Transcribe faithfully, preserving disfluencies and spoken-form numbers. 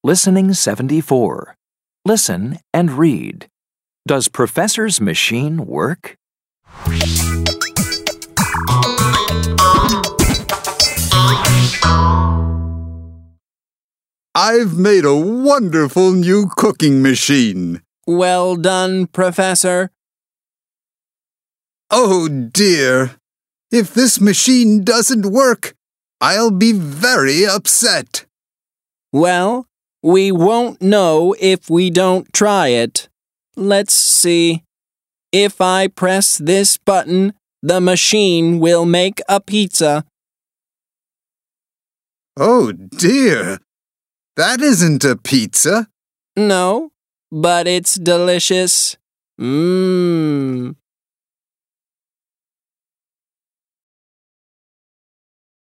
Listening seventy-four. Listen and read. Does Professor's machine work? I've made a wonderful new cooking machine. Well done, Professor. Oh dear! If this machine doesn't work, I'll be very upset. Well, we won't know if we don't try it. Let's see. If I press this button, the machine will make a pizza. Oh dear! That isn't a pizza. No, but it's delicious. Mmm.